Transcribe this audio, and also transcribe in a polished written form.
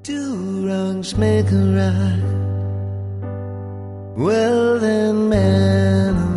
Two wrongs make a right. Well then, man,